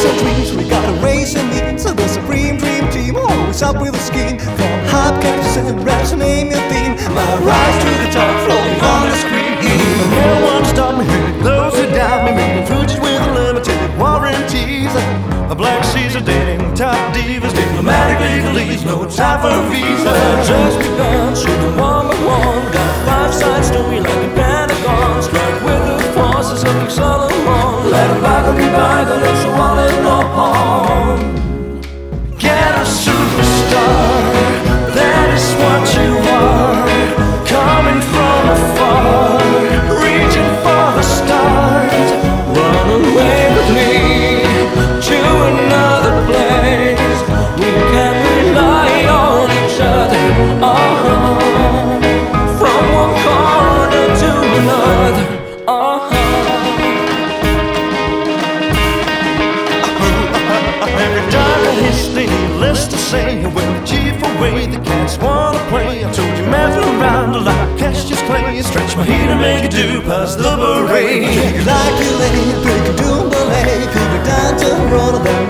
some dreams, we got a race and me. So the supreme dream team, always up with a scheme. From hubcaps and raps, name your theme. My rise to the top, floating on the screen. No one stop me, those who doubt me, making footage with unlimited warranties. A black Caesar dating top divas, diplomatic legalese, no time for visa. Just begun, shooting one by one. Got a five-side story like a Pentagon. Strike with the forces of King Solomon. Let a bygone be bygone, and so on and on. Get a superstar, that is what you are. Coming from afar, reaching for the stars. Run away with me to another place. We can rely on each other. From one corner to another. Every time I hit the list to say, when the chief away, the cats wanna play. I told you, mess around like Cassius Clay. Stretch my heat and make it do past the beret. Like you lay, pick a doom ballet. Pick a down to roll, then